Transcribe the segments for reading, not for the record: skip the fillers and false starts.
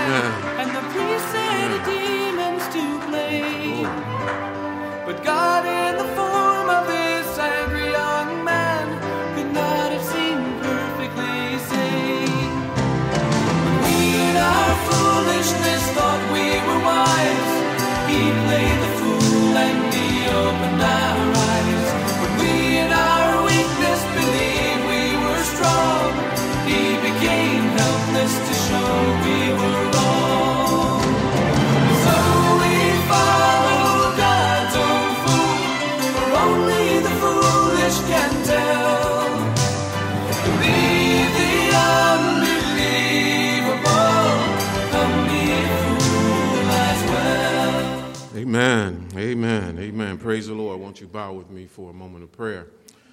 and the priests say the demons to blame. But God, in the form of this angry young man, could not have seemed perfectly sane. We in our foolishness thought we were wise. He played the fool and he opened our eyes. But we in our weakness believed we were strong. He became helpless to show we were wrong. So we followed God's own fool, for only the foolish can tell. Believe the unbelievable, come be a fool as well. Amen, amen, amen. Praise the Lord. Won't you bow with me for a moment of prayer?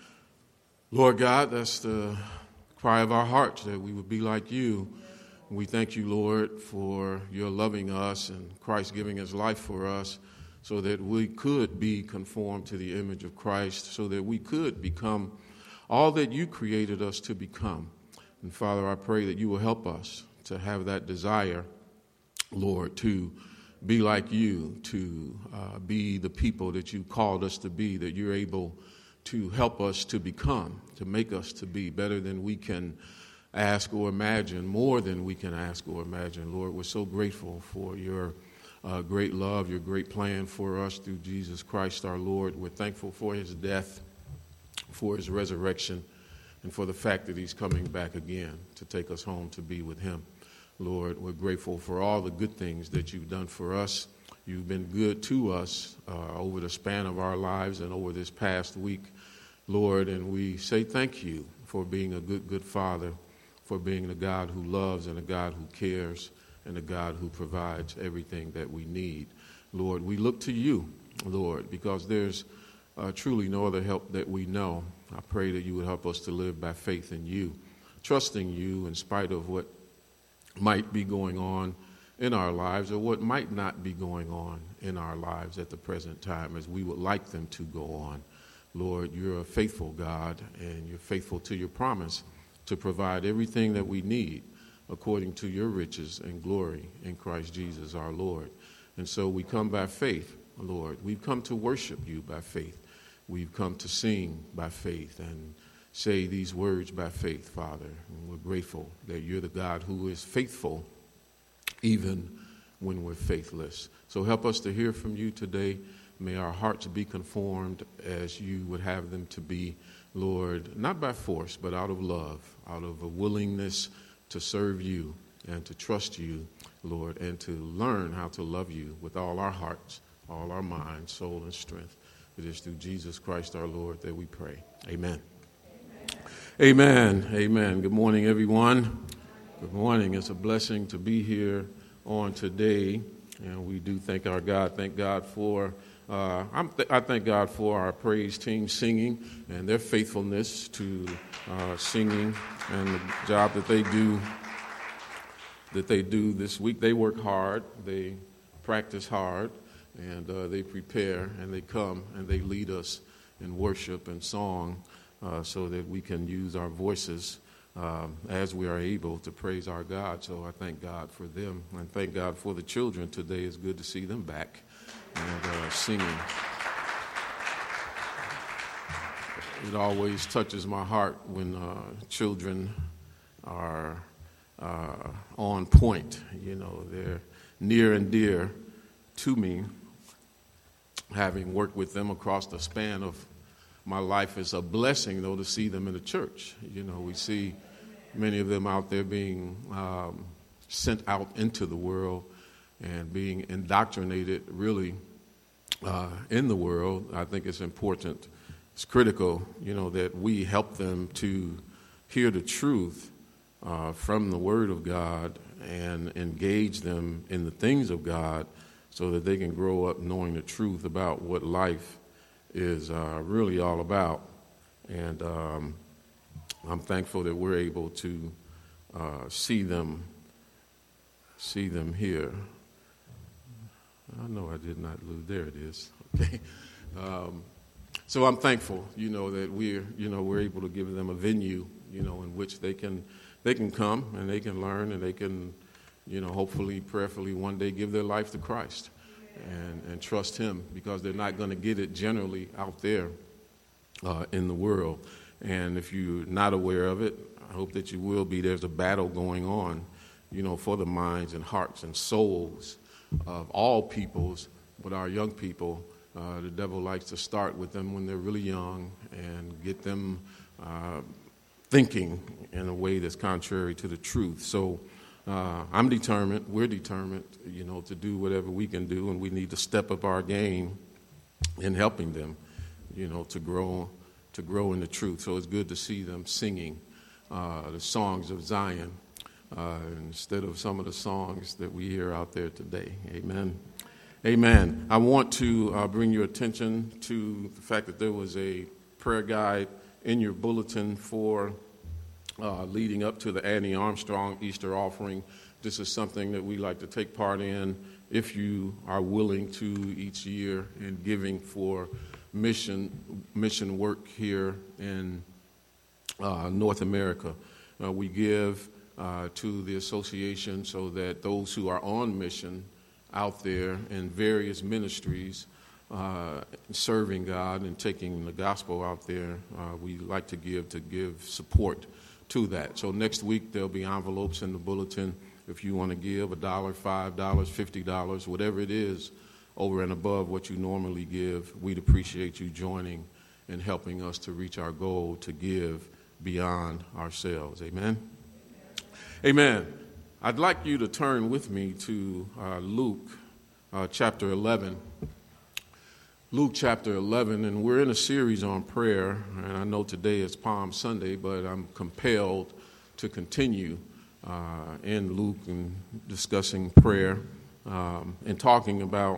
Lord God, that's the cry of our hearts, that we would be like you. We thank you, Lord, for your loving us and Christ giving his life for us so that we could be conformed to the image of Christ, so that we could become all that you created us to become. And Father, I pray that you will help us to have that desire, Lord, to be like you, to be the people that you called us to be, that you're able to help us to become, to make us to be better than we can ask or imagine, more than we can ask or imagine. Lord, we're so grateful for your great love, your great plan for us through Jesus Christ our Lord. We're thankful for his death, for his resurrection, and for the fact that he's coming back again to take us home to be with him. Lord, we're grateful for all the good things that you've done for us. You've been good to us over the span of our lives and over this past week, Lord, and we say thank you for being a good Father, for being a God who loves and a God who cares and a God who provides everything that we need. Lord, we look to you, Lord, because there's truly no other help that we know. I pray that you would help us to live by faith in you, trusting you in spite of what might be going on in our lives or what might not be going on in our lives at the present time as we would like them to go on. Lord, you're a faithful God, and you're faithful to your promise to provide everything that we need according to your riches and glory in Christ Jesus our Lord. And so we come by faith, Lord. We've come to worship you by faith. We've come to sing by faith and say these words by faith, Father. And we're grateful that you're the God who is faithful even when we're faithless. So help us to hear from you today. May our hearts be conformed as you would have them to be, Lord, not by force, but out of love, out of a willingness to serve you and to trust you, Lord, and to learn how to love you with all our hearts, all our minds, soul, and strength. It is through Jesus Christ our Lord that we pray. Amen. Amen. Amen. Good morning, everyone. Good morning. It's a blessing to be here on today, and we do thank our God. Thank God for I thank God for our praise team singing and their faithfulness to singing and the job that they do this week. They work hard, they practice hard, and they prepare, and they come and they lead us in worship and song so that we can use our voices as we are able to praise our God. So I thank God for them, and thank God for the children today. It's good to see them back and singing. It always touches my heart when children are on point. You know, they're near and dear to me. Having worked with them across the span of my life, is a blessing, though, to see them in the church. You know, we see many of them out there being sent out into the world and being indoctrinated really in the world. I think it's important, it's critical, you know, that we help them to hear the truth from the Word of God and engage them in the things of God so that they can grow up knowing the truth about what life is really all about. And I'm thankful that we're able to see them here. I know I did not lose. There it is. Okay. So I'm thankful, you know, that we're able to give them a venue, you know, in which they can come and they can learn and they can hopefully, prayerfully one day give their life to Christ and trust him, because they're not going to get it generally out there in the world. And if you're not aware of it, I hope that you will be. There's a battle going on, for the minds and hearts and souls of all peoples, but our young people. The devil likes to start with them when they're really young and get them thinking in a way that's contrary to the truth. So I'm determined, we're determined, to do whatever we can do, and we need to step up our game in helping them, to grow in the truth. So it's good to see them singing the songs of Zion instead of some of the songs that we hear out there today. Amen. Amen. I want to bring your attention to the fact that there was a prayer guide in your bulletin for leading up to the Annie Armstrong Easter offering. This is something that we like to take part in if you are willing to each year in giving for mission work here in North America. We give to the association so that those who are on mission out there in various ministries serving God and taking the gospel out there, we like to give support to that. So next week there'll be envelopes in the bulletin if you want to give $1, $5, $50, whatever it is over and above what you normally give. We'd appreciate you joining and helping us to reach our goal to give beyond ourselves. Amen? Amen. I'd like you to turn with me to Luke chapter 11. Luke chapter 11, and we're in a series on prayer, and I know today is Palm Sunday, but I'm compelled to continue in Luke and discussing prayer and talking about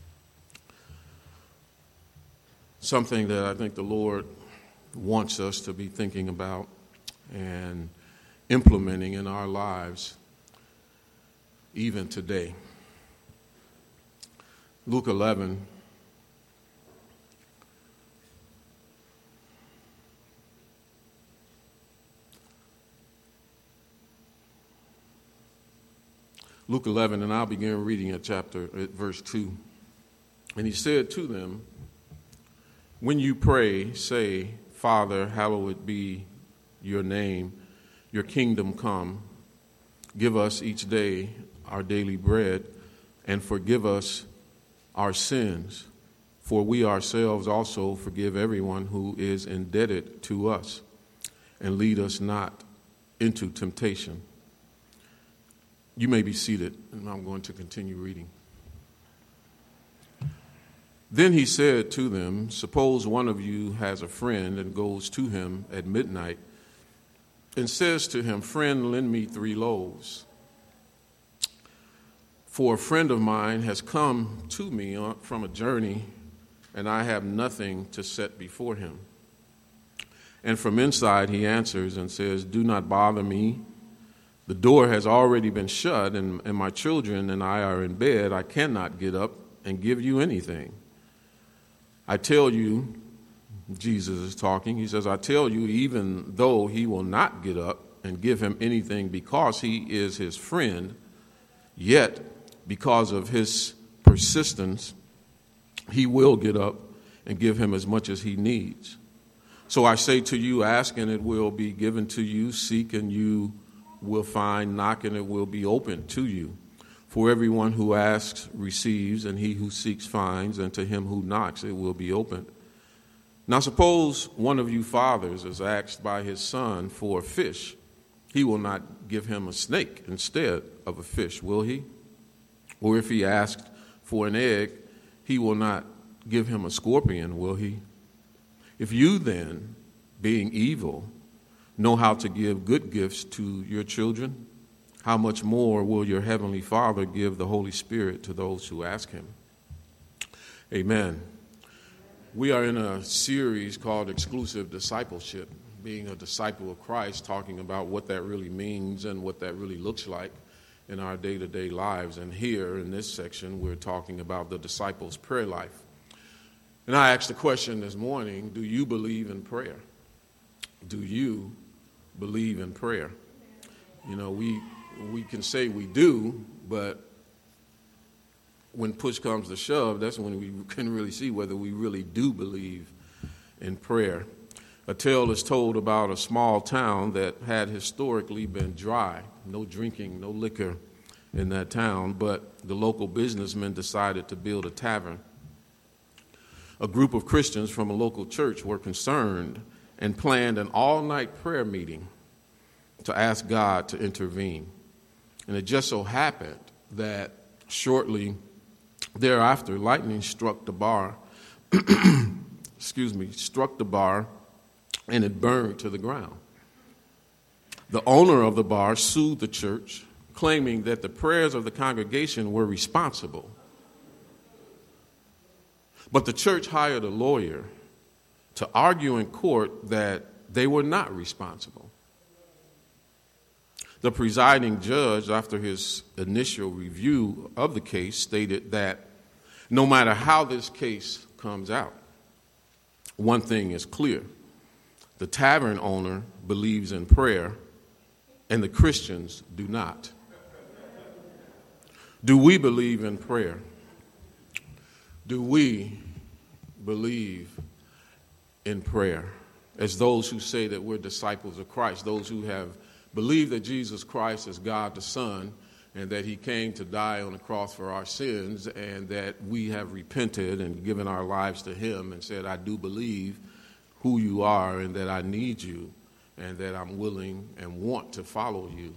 something that I think the Lord wants us to be thinking about and implementing in our lives even today. Luke 11. Luke 11, and I'll begin reading at verse 2. And he said to them, "When you pray, say, Father, hallowed be your name, your kingdom come. Give us each day our daily bread, and forgive us our sins, for we ourselves also forgive everyone who is indebted to us. And lead us not into temptation." You may be seated, and I'm going to continue reading. Then he said to them, "Suppose one of you has a friend and goes to him at midnight and says to him, 'Friend, lend me 3 loaves. For a friend of mine has come to me from a journey, and I have nothing to set before him.' And from inside he answers and says, 'Do not bother me. The door has already been shut, and my children and I are in bed. I cannot get up and give you anything. I tell you,'" Jesus is talking, he says, "I tell you, even though he will not get up and give him anything because he is his friend, yet because of his persistence, he will get up and give him as much as he needs. So I say to you, ask and it will be given to you, seek and you will find, knock and it will be opened to you. For everyone who asks receives, and he who seeks finds, and to him who knocks it will be opened. Now suppose one of you fathers is asked by his son for a fish. He will not give him a snake instead of a fish, will he? Or if he asked for an egg, he will not give him a scorpion, will he? If you then, being evil, know how to give good gifts to your children, how much more will your heavenly Father give the Holy Spirit to those who ask him?" Amen. We are in a series called Exclusive Discipleship, being a disciple of Christ, talking about what that really means and what that really looks like in our day-to-day lives. And here in this section, we're talking about the disciples' prayer life. And I asked the question this morning, do you believe in prayer? Do you believe in prayer? You know, we can say we do, but when push comes to shove, that's when we can really see whether we really do believe in prayer. A tale is told about a small town that had historically been dry, no drinking, no liquor in that town, but the local businessmen decided to build a tavern. A group of Christians from a local church were concerned and planned an all-night prayer meeting to ask God to intervene. And it just so happened that shortly thereafter, lightning struck the bar, and it burned to the ground. The owner of the bar sued the church, claiming that the prayers of the congregation were responsible. But the church hired a lawyer to argue in court that they were not responsible. The presiding judge, after his initial review of the case, stated that no matter how this case comes out, one thing is clear. The tavern owner believes in prayer, and the Christians do not. Do we believe in prayer? Do we believe in prayer? As those who say that we're disciples of Christ, those who have believed that Jesus Christ is God the Son, and that he came to die on the cross for our sins, and that we have repented and given our lives to him and said, I do believe who you are and that I need you and that I'm willing and want to follow you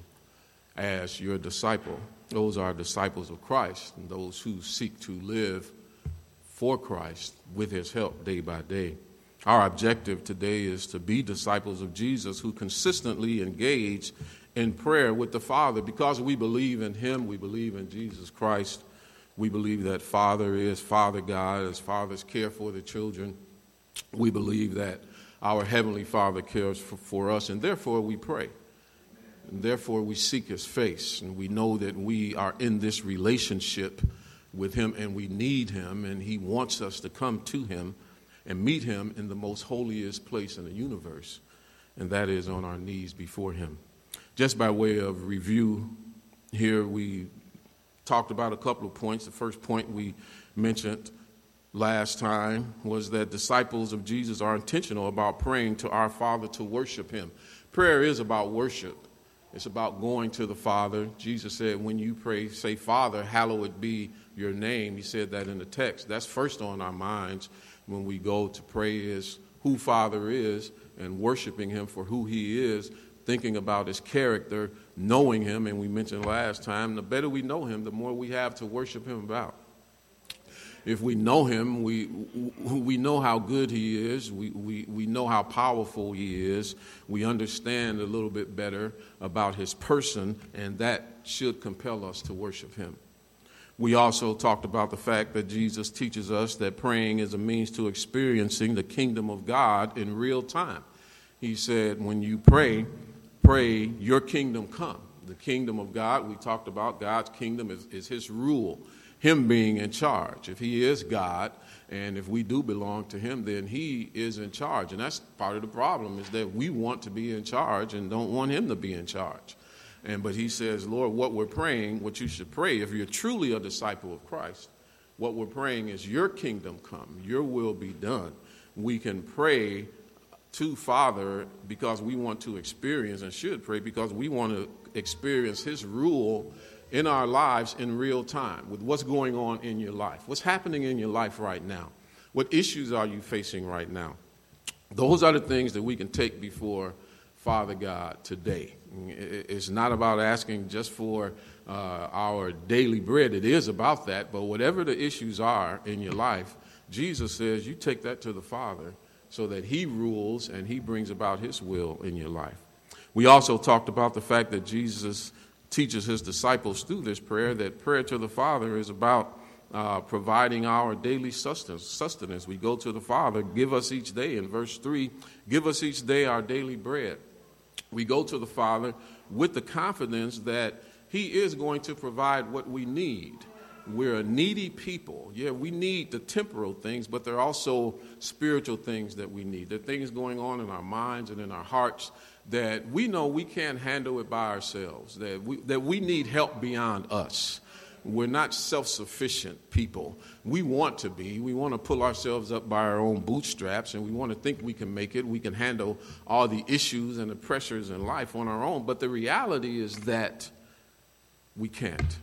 as your disciple. Those are disciples of Christ, and those who seek to live for Christ with his help day by day. Our objective today is to be disciples of Jesus who consistently engage in prayer with the Father, because we believe in him, we believe in Jesus Christ. We believe that Father is Father God, as fathers care for the children. We believe that our Heavenly Father cares for us, and therefore we pray. And therefore we seek his face, and we know that we are in this relationship with him, and we need him, and he wants us to come to him and meet him in the most holiest place in the universe, and that is on our knees before him. Just by way of review here, we talked about a couple of points. The first point we mentioned last time was that disciples of Jesus are intentional about praying to our Father to worship him. Prayer is about worship. It's about going to the Father. Jesus said, when you pray, say, Father, hallowed be your name. He said that in the text. That's first on our minds when we go to pray, is who Father is and worshiping him for who he is, thinking about his character, knowing him. And we mentioned last time, the better we know him, the more we have to worship him about. If we know him, we know how good he is. We know how powerful he is. We understand a little bit better about his person, and that should compel us to worship him. We also talked about the fact that Jesus teaches us that praying is a means to experiencing the kingdom of God in real time. He said, when you pray, your kingdom come. The kingdom of God, we talked about God's kingdom is his rule, him being in charge. If he is God, and if we do belong to him, then he is in charge. And that's part of the problem, is that we want to be in charge and don't want him to be in charge. But he says, Lord, what we're praying, what you should pray, if you're truly a disciple of Christ, what we're praying is your kingdom come, your will be done. We can pray to Father because we want to experience, and should pray because we want to experience his rule in our lives in real time with what's going on in your life. What's happening in your life right now? What issues are you facing right now? Those are the things that we can take before Father God today. It's not about asking just for our daily bread. It is about that, but whatever the issues are in your life, Jesus says you take that to the Father so that he rules and he brings about his will in your life. We also talked about the fact that Jesus teaches his disciples through this prayer that prayer to the Father is about providing our daily sustenance. We go to the Father, give us each day, in verse 3, give us each day our daily bread. We go to the Father with the confidence that he is going to provide what we need. we're a needy people. Yeah, we need the temporal things, but there are also spiritual things that we need. There are things going on in our minds and in our hearts that we know we can't handle it by ourselves, that we need help beyond us. We're not self-sufficient people. We want to be. We want to pull ourselves up by our own bootstraps, and we want to think we can make it. We can handle all the issues and the pressures in life on our own. But the reality is that we can't,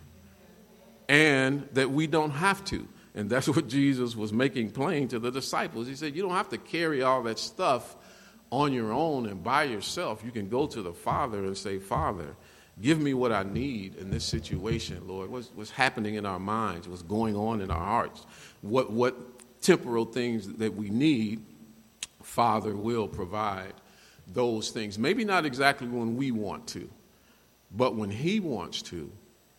and that we don't have to. And that's what Jesus was making plain to the disciples. He said, you don't have to carry all that stuff on your own and by yourself. You can go to the Father and say, Father, give me what I need in this situation, Lord. What's happening in our minds? What's going on in our hearts? What temporal things that we need, Father will provide those things. Maybe not exactly when we want to, but when He wants to.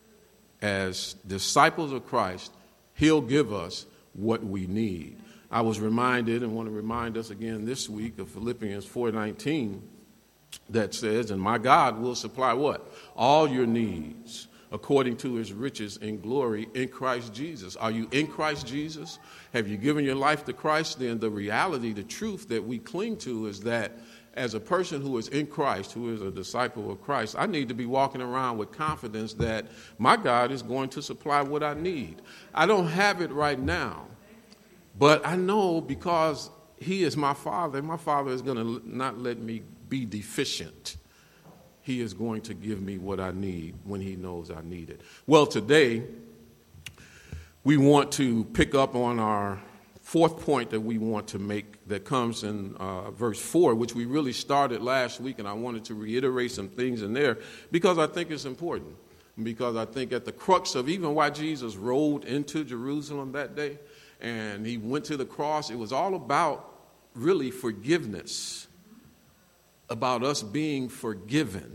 As disciples of Christ, He'll give us what we need. I was reminded, and want to remind us again this week, of Philippians 4:19. That says, and my God will supply what? All your needs according to His riches in glory in Christ Jesus. Are you in Christ Jesus? Have you given your life to Christ? Then the reality, the truth that we cling to is that as a person who is in Christ, who is a disciple of Christ, I need to be walking around with confidence that my God is going to supply what I need. I don't have it right now, but I know because He is my Father, and my Father is going to not let me be deficient. He is going to give me what I need when He knows I need it. Well, today we want to pick up on our fourth point that we want to make that comes in verse 4, which we really started last week, and I wanted to reiterate some things in there because I think it's important. Because I think at the crux of even why Jesus rode into Jerusalem that day and He went to the cross, it was all about really forgiveness, about us being forgiven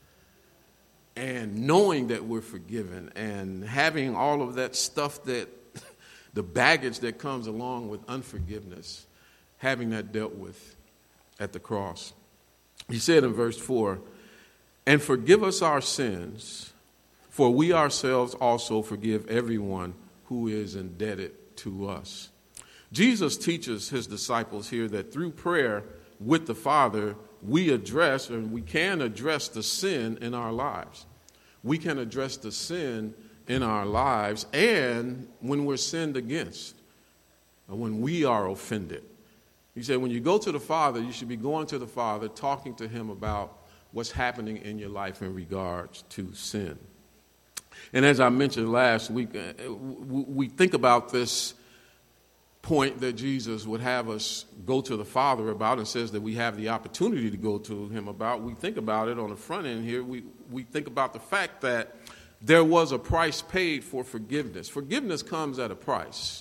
and knowing that we're forgiven and having all of that stuff, that the baggage that comes along with unforgiveness, having that dealt with at the cross. He said in verse 4, and forgive us our sins, for we ourselves also forgive everyone who is indebted to us. Jesus teaches His disciples here that through prayer with the Father, we address, and we can address the sin in our lives. We can address the sin in our lives, and when we're sinned against, or when we are offended. He said when you go to the Father, you should be going to the Father, talking to Him about what's happening in your life in regards to sin. And as I mentioned last week, we think about this point that Jesus would have us go to the Father about, and says that we have the opportunity to go to Him about. We think about it on the front end here. We think about the fact that there was a price paid for forgiveness. Forgiveness comes at a price.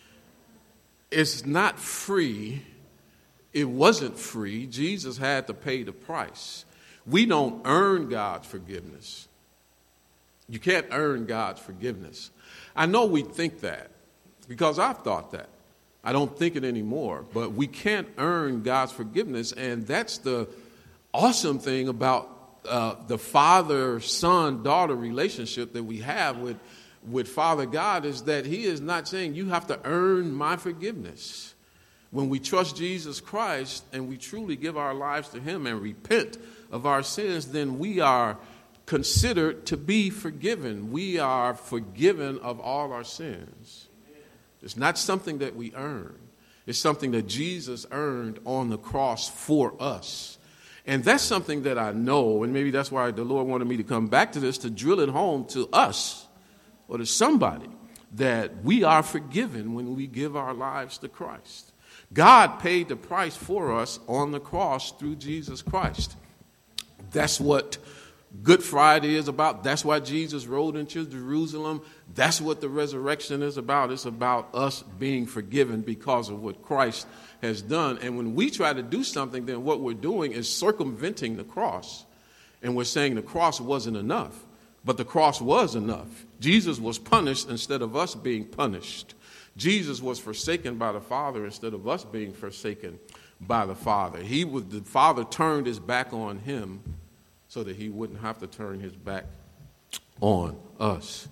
It's not free. It wasn't free. Jesus had to pay the price. We don't earn God's forgiveness. You can't earn God's forgiveness. I know we think that because I've thought that. I don't think it anymore, but we can't earn God's forgiveness, and that's the awesome thing about the father-son-daughter relationship that we have with Father God, is that He is not saying you have to earn my forgiveness. When we trust Jesus Christ and we truly give our lives to Him and repent of our sins, then we are considered to be forgiven. We are forgiven of all our sins. It's not something that we earn. It's something that Jesus earned on the cross for us. And that's something that I know, and maybe that's why the Lord wanted me to come back to this, to drill it home to us or to somebody, that we are forgiven when we give our lives to Christ. God paid the price for us on the cross through Jesus Christ. That's what Good Friday is about. That's why Jesus rode into Jerusalem. That's what the resurrection is about. It's about us being forgiven because of what Christ has done. And when we try to do something, then what we're doing is circumventing the cross. And we're saying the cross wasn't enough. But the cross was enough. Jesus was punished instead of us being punished. Jesus was forsaken by the Father instead of us being forsaken by the Father. The Father turned His back on Him so that He wouldn't have to turn His back on us.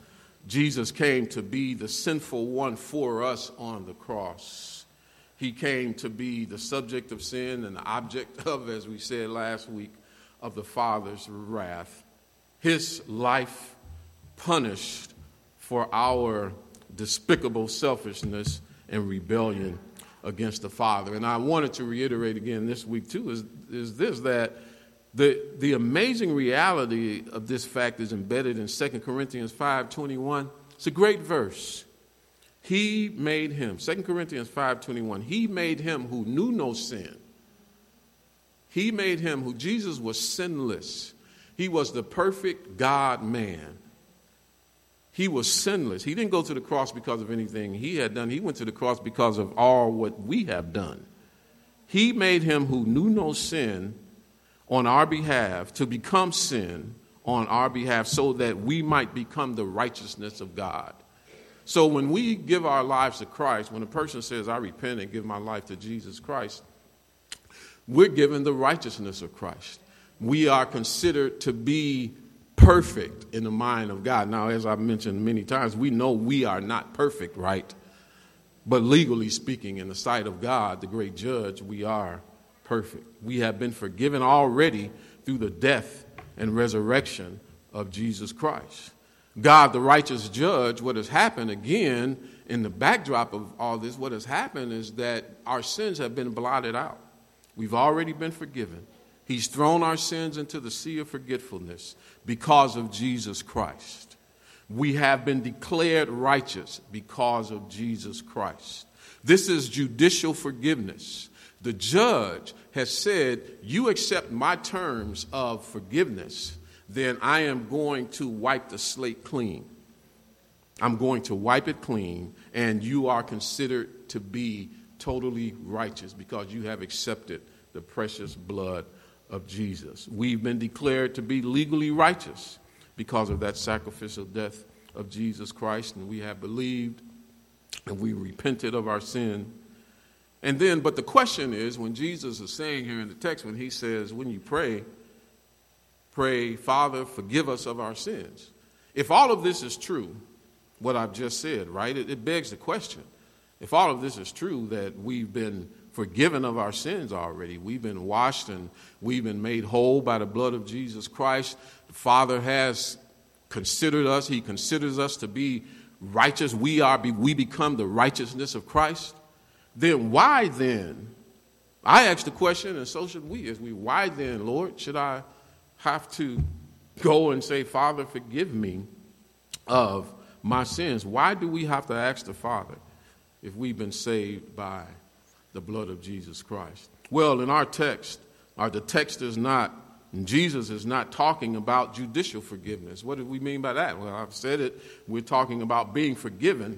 Jesus came to be the sinful one for us on the cross. He came to be the subject of sin and the object of, as we said last week, of the Father's wrath. His life punished for our despicable selfishness and rebellion against the Father. And I wanted to reiterate again this week too is this, that the amazing reality of this fact is embedded in 2 Corinthians 5:21. It's a great verse. He made him, 2 Corinthians 5:21, he made him who knew no sin. He made him who, Jesus was sinless. He was the perfect God-man. He was sinless. He didn't go to the cross because of anything he had done. He went to the cross because of all what we have done. He made him who knew no sin on our behalf to become sin on our behalf so that we might become the righteousness of God. So when we give our lives to Christ, when a person says, I repent and give my life to Jesus Christ, we're given the righteousness of Christ. We are considered to be perfect in the mind of God. Now, as I've mentioned many times, we know we are not perfect, right? But legally speaking, in the sight of God, the great judge, we are perfect. We have been forgiven already through the death and resurrection of Jesus Christ. God, the righteous judge, what has happened again in the backdrop of all this, what has happened is that our sins have been blotted out. We've already been forgiven. He's thrown our sins into the sea of forgetfulness because of Jesus Christ. We have been declared righteous because of Jesus Christ. This is judicial forgiveness. The judge has said, you accept my terms of forgiveness, then I am going to wipe the slate clean. I'm going to wipe it clean, and you are considered to be totally righteous because you have accepted the precious blood of Jesus. We've been declared to be legally righteous because of that sacrificial death of Jesus Christ, and we have believed and we repented of our sin. And then, but the question is, when Jesus is saying here in the text, when he says, when you pray, Father, forgive us of our sins. If all of this is true, what I've just said, right, it begs the question. If all of this is true, that we've been forgiven of our sins already, we've been washed and we've been made whole by the blood of Jesus Christ, the Father has considered us, he considers us to be righteous, we become the righteousness of Christ, then why then, I asked the question and so should we, why then, Lord, should I have to go and say, Father, forgive me of my sins? Why do we have to ask the Father if we've been saved by the blood of Jesus Christ? Well, in our text, the text is not, Jesus is not talking about judicial forgiveness. What do we mean by that? Well, I've said it. We're talking about being forgiven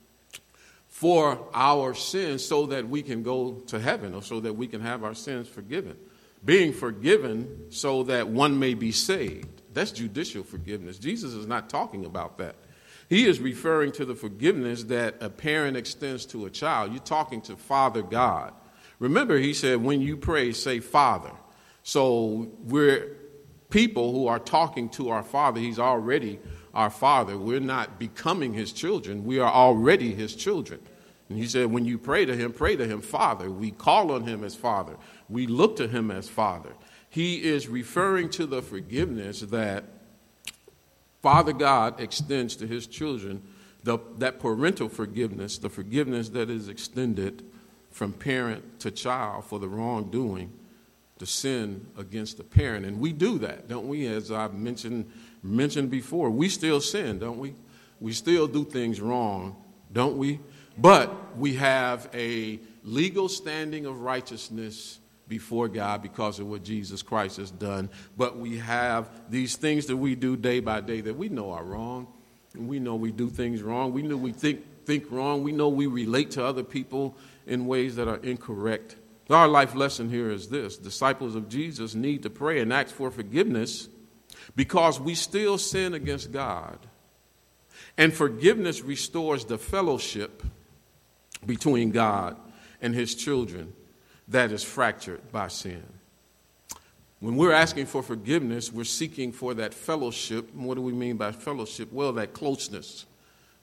for our sins so that we can go to heaven or so that we can have our sins forgiven. Being forgiven so that one may be saved. That's judicial forgiveness. Jesus is not talking about that. He is referring to the forgiveness that a parent extends to a child. You're talking to Father God. Remember, he said, when you pray, say Father. So we're people who are talking to our Father. He's already our Father. We're not becoming his children. We are already his children. And he said, when you pray to him, Father. We call on him as Father. We look to him as Father. He is referring to the forgiveness that Father God extends to his children, that parental forgiveness, the forgiveness that is extended from parent to child for the wrongdoing, the sin against the parent. And we do that, don't we? As I've mentioned before, we still sin, don't we? We still do things wrong, don't we? But we have a legal standing of righteousness before God because of what Jesus Christ has done. But we have these things that we do day by day that we know are wrong. And we know we do things wrong. We know we think wrong. We know we relate to other people in ways that are incorrect. Our life lesson here is this. Disciples of Jesus need to pray and ask for forgiveness because we still sin against God. And forgiveness restores the fellowship between God and his children that is fractured by sin. When we're asking for forgiveness, we're seeking for that fellowship. What do we mean by fellowship? Well, that closeness,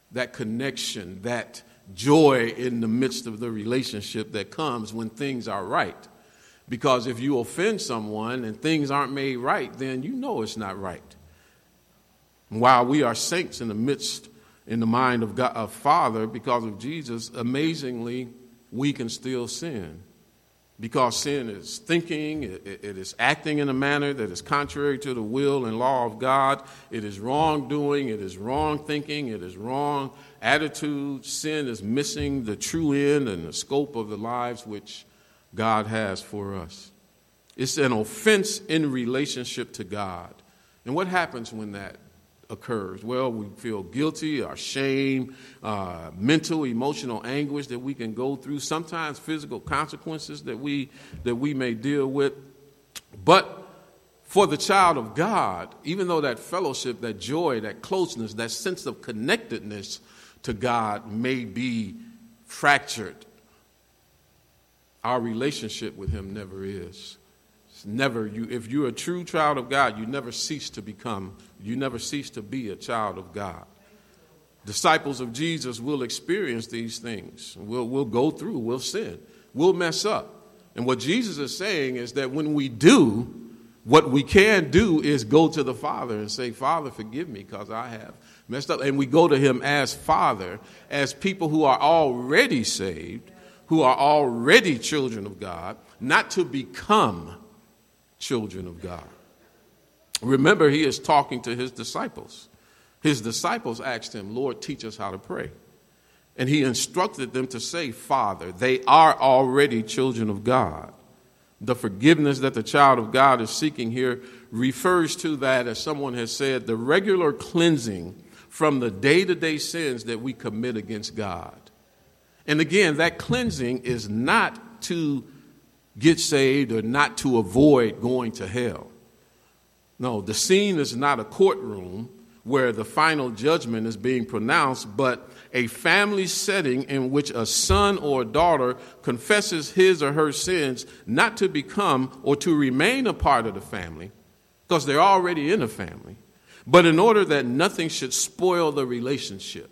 that connection, that joy in the midst of the relationship that comes when things are right. Because if you offend someone and things aren't made right, then you know it's not right. While we are saints in the midst, in the mind of God, of Father, because of Jesus, amazingly, we can still sin. Because sin is thinking, it is acting in a manner that is contrary to the will and law of God. It is wrongdoing, it is wrong thinking, it is wrong attitude. Sin is missing the true end and the scope of the lives which God has for us. It's an offense in relationship to God. And what happens when that occurs? Well, we feel guilty, or shame, mental, emotional anguish that we can go through, sometimes physical consequences that we may deal with. But for the child of God, even though that fellowship, that joy, that closeness, that sense of connectedness to God may be fractured, our relationship with him never is. If you're a true child of God, you never cease to be a child of God. Disciples of Jesus will experience these things. We'll go through, we'll sin, we'll mess up. And what Jesus is saying is that when we do, what we can do is go to the Father and say, Father, forgive me because I have messed up. And we go to him as Father, as people who are already saved, who are already children of God, not to become children of God. Remember, he is talking to his disciples. His disciples asked him, Lord, teach us how to pray. And he instructed them to say, Father. They are already children of God. The forgiveness that the child of God is seeking here refers to that, as someone has said, the regular cleansing from the day-to-day sins that we commit against God. And again, that cleansing is not to get saved or not to avoid going to hell. No, the scene is not a courtroom where the final judgment is being pronounced, but a family setting in which a son or a daughter confesses his or her sins, not to become or to remain a part of the family, because they're already in a family, but in order that nothing should spoil the relationship.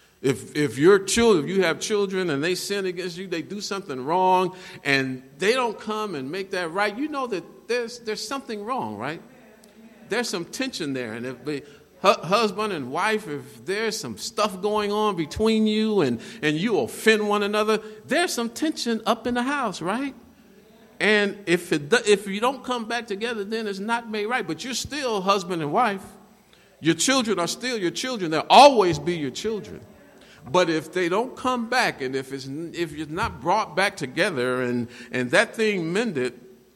If you have children and they sin against you, they do something wrong, and they don't come and make that right, you know that there's something wrong, right? There's some tension there. And if the husband and wife, if there's some stuff going on between you and you offend one another, there's some tension up in the house, right? And if you don't come back together, then it's not made right. But you're still husband and wife. Your children are still your children. They'll always be your children. But if they don't come back, and if you're not brought back together and that thing mended,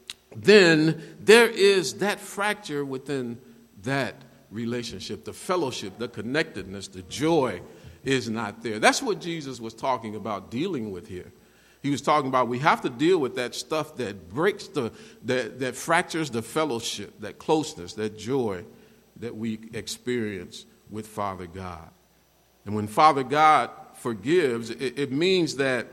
then there is that fracture within that relationship. The fellowship, the connectedness, the joy is not there. That's what Jesus was talking about dealing with here. He was talking about we have to deal with that stuff that breaks that fractures the fellowship, that closeness, that joy that we experience with Father God. And when Father God forgives, it means that,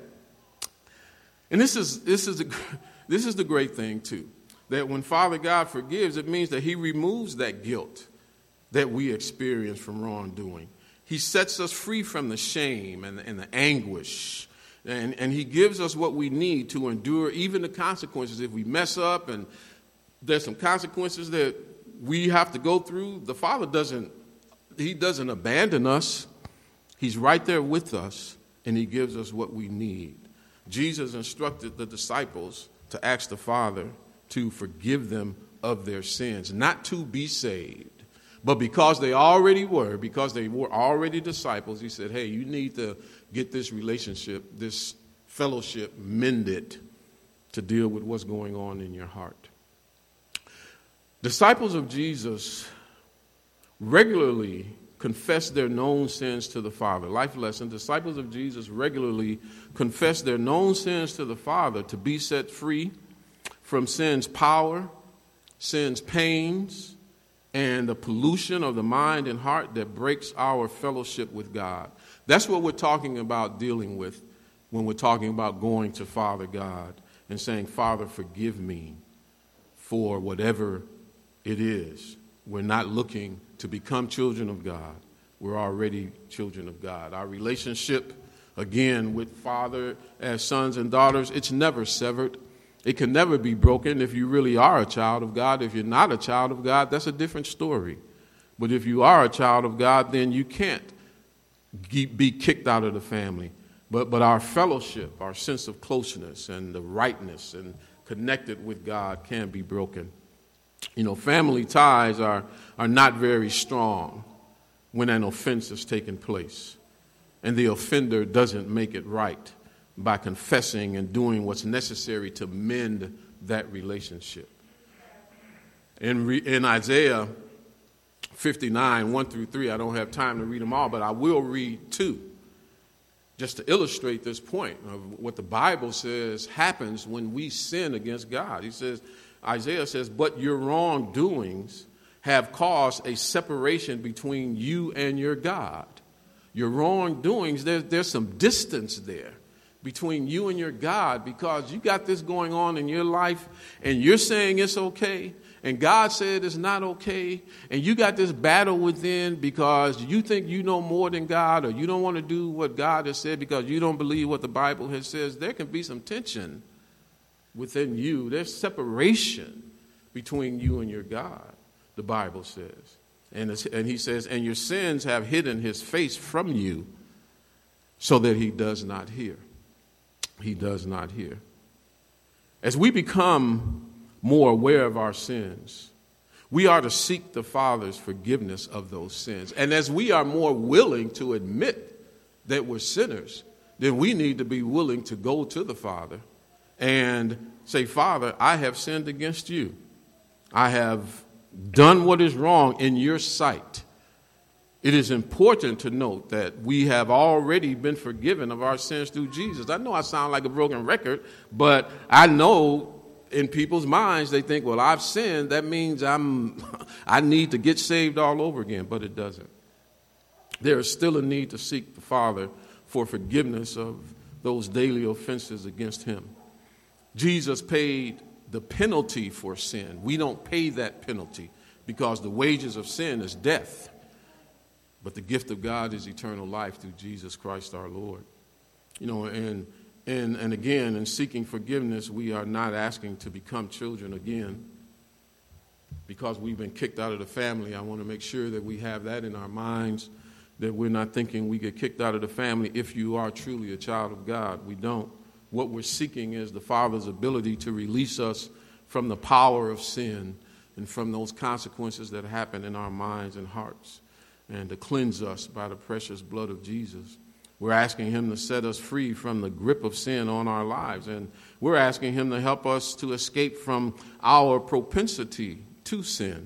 and this is the great thing too, that when Father God forgives, it means that he removes that guilt that we experience from wrongdoing. He sets us free from the shame and the anguish, and he gives us what we need to endure even the consequences. If we mess up and there's some consequences that we have to go through, the Father doesn't abandon us. He's right there with us, and he gives us what we need. Jesus instructed the disciples to ask the Father to forgive them of their sins, not to be saved, but because they were already disciples, he said, hey, you need to get this relationship, this fellowship mended to deal with what's going on in your heart. Disciples of Jesus regularly confess their known sins to the Father. Life lesson, disciples of Jesus regularly confess their known sins to the Father to be set free from sin's power, sin's pains, and the pollution of the mind and heart that breaks our fellowship with God. That's what we're talking about dealing with when we're talking about going to Father God and saying, Father, forgive me for whatever it is. We're not looking to become children of God. we're already children of God. Our relationship, again, with Father as sons and daughters, it's never severed. It can never be broken if you really are a child of God. If you're not a child of God, that's a different story. But if you are a child of God, then you can't be kicked out of the family. But our fellowship, our sense of closeness and the rightness and connected with God can be broken. You know, family ties are not very strong when an offense has taken place. And the offender doesn't make it right by confessing and doing what's necessary to mend that relationship. In Isaiah 59, 1 through 3, I don't have time to read them all, but I will read 2. Just to illustrate this point of what the Bible says happens when we sin against God. Isaiah says, but your wrongdoings have caused a separation between you and your God. Your wrongdoings, there's some distance there between you and your God because you got this going on in your life and you're saying it's okay. And God said it's not okay, and you got this battle within because you think you know more than God, or you don't want to do what God has said because you don't believe what the Bible has says. There can be some tension within you. There's separation between you and your God, the Bible says. And he says, and your sins have hidden his face from you so that he does not hear. He does not hear. As we become more aware of our sins, we are to seek the Father's forgiveness of those sins. And as we are more willing to admit that we're sinners, then we need to be willing to go to the Father and say, Father, I have sinned against you. I have done what is wrong in your sight. It is important to note that we have already been forgiven of our sins through Jesus. I know I sound like a broken record, but I know in people's minds, they think, well, I've sinned. That means I need to get saved all over again. But it doesn't. There is still a need to seek the Father for forgiveness of those daily offenses against him. Jesus paid the penalty for sin. We don't pay that penalty because the wages of sin is death. But the gift of God is eternal life through Jesus Christ our Lord. You know, and again, in seeking forgiveness, we are not asking to become children again. Because we've been kicked out of the family, I want to make sure that we have that in our minds, that we're not thinking we get kicked out of the family if you are truly a child of God. We don't. What we're seeking is the Father's ability to release us from the power of sin and from those consequences that happen in our minds and hearts, and to cleanse us by the precious blood of Jesus. We're asking him to set us free from the grip of sin on our lives. And we're asking him to help us to escape from our propensity to sin.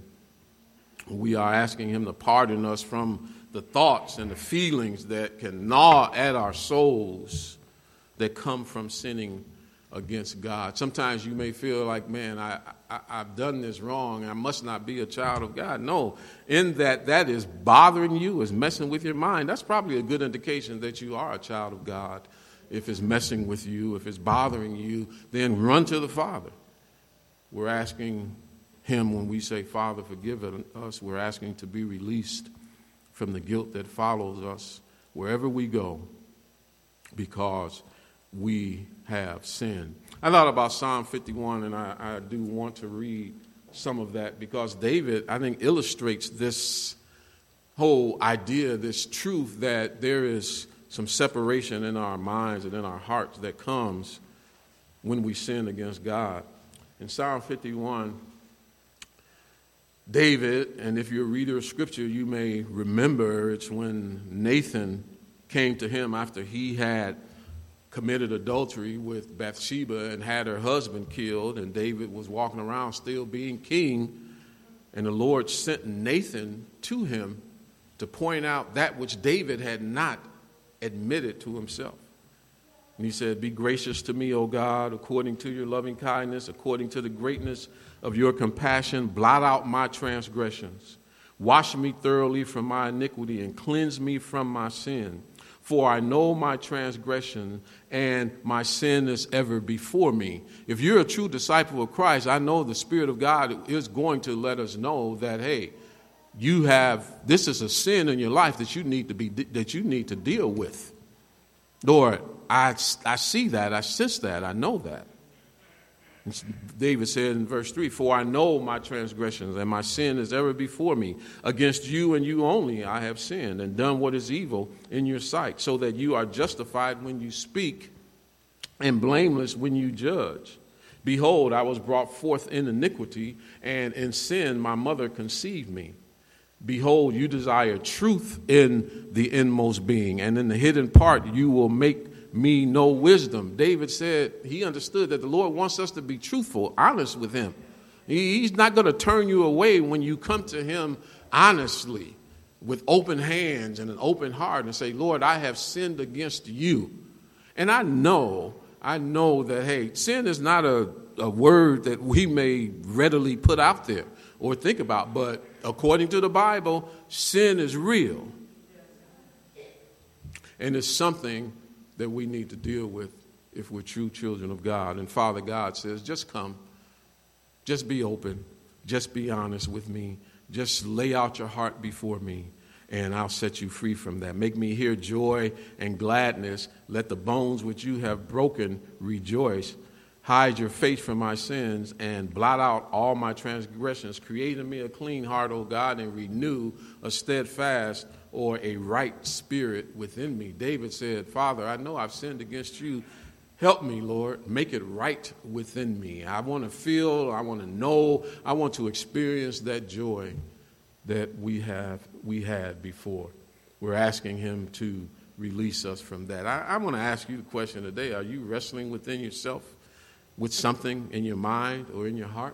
We are asking him to pardon us from the thoughts and the feelings that can gnaw at our souls that come from sinning against God. Sometimes you may feel like, man, I've done this wrong. I must not be a child of God. No, in that is bothering you, is messing with your mind. That's probably a good indication that you are a child of God. If it's messing with you, if it's bothering you, then run to the Father. We're asking him when we say, Father, forgive us, we're asking to be released from the guilt that follows us wherever we go because we have sinned. I thought about Psalm 51, and I do want to read some of that because David, I think, illustrates this whole idea, this truth that there is some separation in our minds and in our hearts that comes when we sin against God. In Psalm 51, David, and if you're a reader of Scripture, you may remember it's when Nathan came to him after he had committed adultery with Bathsheba and had her husband killed, and David was walking around still being king, and the Lord sent Nathan to him to point out that which David had not admitted to himself. And he said, be gracious to me, O God, according to your loving kindness, according to the greatness of your compassion, blot out my transgressions. Wash me thoroughly from my iniquity and cleanse me from my sin. For I know my transgression and my sin is ever before me. If you're a true disciple of Christ, I know the Spirit of God is going to let us know that, hey, this is a sin in your life that you need to deal with. Lord, I see that, I sense that, I know that. David said in verse 3, for I know my transgressions, and my sin is ever before me. Against you and you only I have sinned, and done what is evil in your sight, so that you are justified when you speak, and blameless when you judge. Behold, I was brought forth in iniquity, and in sin my mother conceived me. Behold, you desire truth in the inmost being, and in the hidden part you will make me know wisdom. David said he understood that the Lord wants us to be truthful, honest with him. He's not going to turn you away when you come to him honestly, with open hands and an open heart, and say, Lord, I have sinned against you. And I know that, hey, sin is not a word that we may readily put out there or think about, but according to the Bible, sin is real. And it's something that we need to deal with if we're true children of God. And Father God says, just come, just be open, just be honest with me, just lay out your heart before me, and I'll set you free from that. Make me hear joy and gladness. Let the bones which you have broken rejoice. Hide your face from my sins and blot out all my transgressions. Create in me a clean heart, O God, and renew a steadfast or a right spirit within me. David said, Father, I know I've sinned against you. Help me, Lord. Make it right within me. I want to feel, I want to know, I want to experience that joy that we had before. We're asking him to release us from that. I want to ask you the question today. Are you wrestling within yourself with something in your mind or in your heart?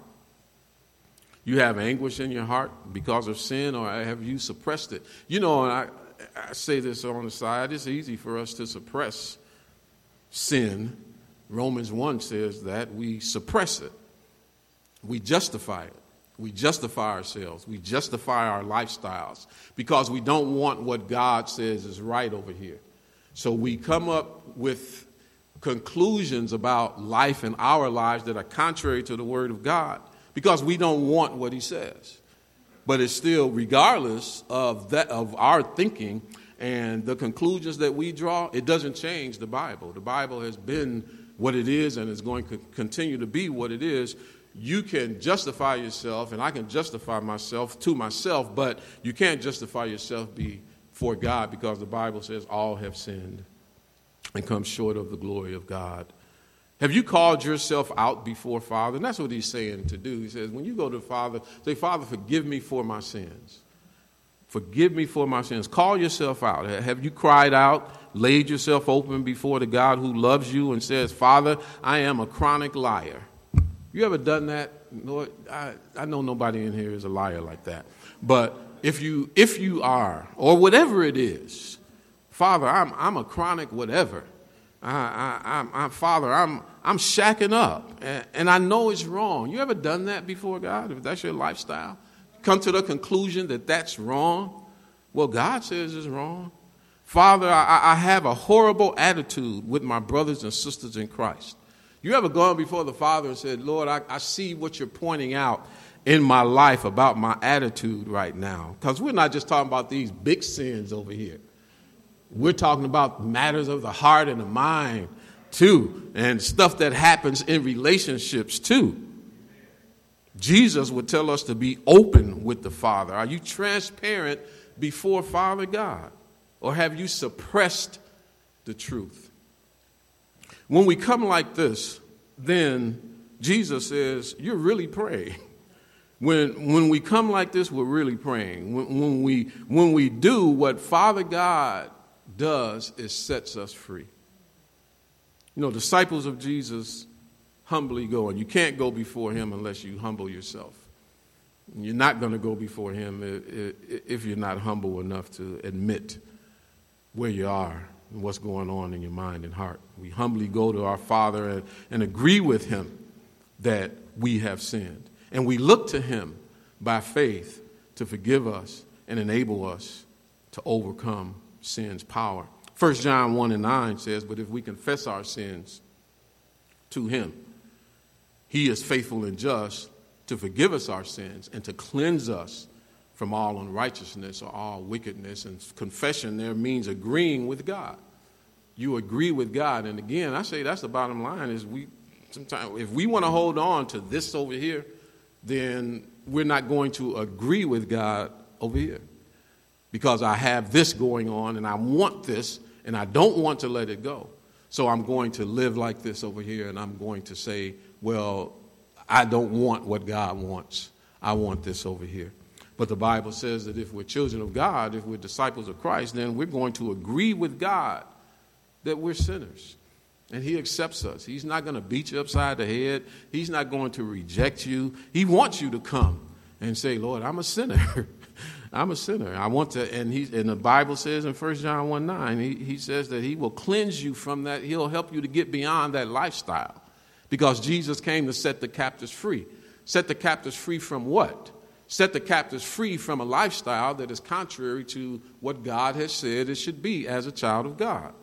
You have anguish in your heart because of sin, or have you suppressed it? You know, and I say this on the side, it's easy for us to suppress sin. Romans 1 says that we suppress it. We justify it. We justify ourselves. We justify our lifestyles because we don't want what God says is right over here. So we come up with conclusions about life and our lives that are contrary to the Word of God because we don't want what he says. But it's still, regardless of that, of our thinking and the conclusions that we draw, it doesn't change the Bible. The Bible has been what it is and is going to continue to be what it is. You can justify yourself, and I can justify myself to myself, but you can't justify yourself before God because the Bible says all have sinned and come short of the glory of God. Have you called yourself out before Father? And that's what he's saying to do. He says, when you go to Father, say, Father, forgive me for my sins. Forgive me for my sins. Call yourself out. Have you cried out, laid yourself open before the God who loves you and says, Father, I am a chronic liar. You ever done that? Lord, I know nobody in here is a liar like that. But if you are, or whatever it is, Father, I'm a chronic whatever. Father, I'm shacking up, and I know it's wrong. You ever done that before God? If that's your lifestyle, come to the conclusion that that's wrong. Well, God says it's wrong. Father, I have a horrible attitude with my brothers and sisters in Christ. You ever gone before the Father and said, Lord, I see what you're pointing out in my life about my attitude right now? Because we're not just talking about these big sins over here. We're talking about matters of the heart and the mind, too, and stuff that happens in relationships, too. Jesus would tell us to be open with the Father. Are you transparent before Father God? Or have you suppressed the truth? When we come like this, then Jesus says, you're really praying. When we come like this, we're really praying. When we do what Father God does, it sets us free. You know, disciples of Jesus humbly go, and you can't go before him unless you humble yourself. You're not going to go before him if you're not humble enough to admit where you are and what's going on in your mind and heart. We humbly go to our Father and agree with him that we have sinned. And we look to him by faith to forgive us and enable us to overcome sin's power. 1 John 1:9 says, but if we confess our sins to him, he is faithful and just to forgive us our sins and to cleanse us from all unrighteousness or all wickedness. And confession there means agreeing with God. You agree with God. And again, I say that's the bottom line is sometimes if we want to hold on to this over here, then we're not going to agree with God over here. Because I have this going on and I want this and I don't want to let it go. So I'm going to live like this over here and I'm going to say, well, I don't want what God wants. I want this over here. But the Bible says that if we're children of God, if we're disciples of Christ, then we're going to agree with God that we're sinners. And he accepts us. He's not going to beat you upside the head. He's not going to reject you. He wants you to come and say, Lord, I'm a sinner. I'm a sinner. I want to, and the Bible says in 1 John 1:9, he says that he will cleanse you from that. He'll help you to get beyond that lifestyle because Jesus came to set the captives free. Set the captives free from what? Set the captives free from a lifestyle that is contrary to what God has said it should be as a child of God.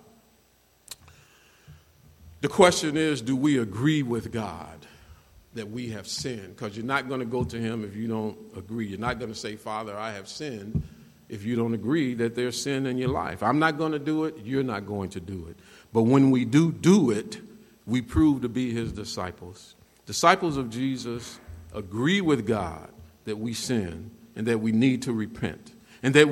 The question is, do we agree with God that we have sinned? Because you're not going to go to him if you don't agree. You're not going to say, Father, I have sinned, if you don't agree that there's sin in your life. I'm not going to do it. You're not going to do it. But when we do it, we prove to be his disciples. Disciples of Jesus agree with God that we sin and that we need to repent and that